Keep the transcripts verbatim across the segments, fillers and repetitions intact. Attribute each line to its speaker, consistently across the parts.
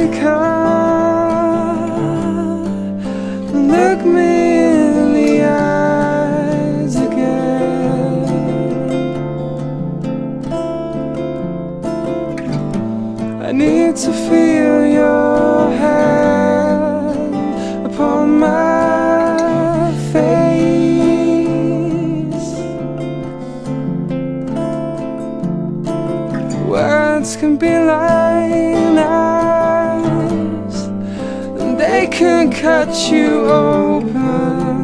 Speaker 1: to come and look me in the eyes again. I need to feel your hand upon my face. Words can be like knives, and they can cut you open.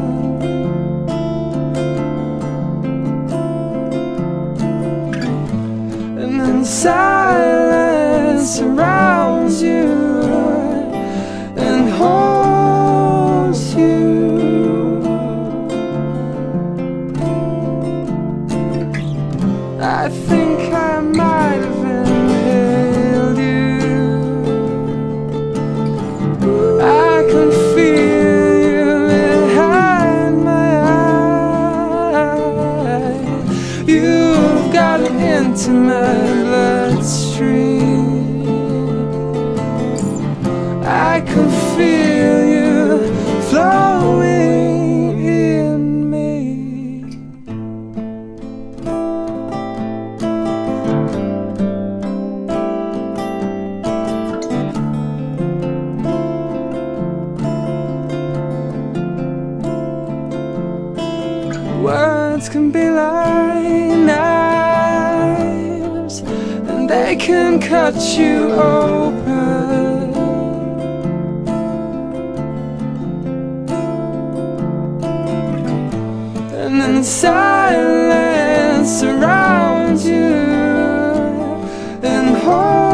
Speaker 1: And then silence surrounds you and holds you. I think I might have inhaled you. I can feel you behind my eye. You've gotten into my bloodstream. I can feel you flowing in me. Words can be like knives, and they can cut you open. And then silence surrounds you and holds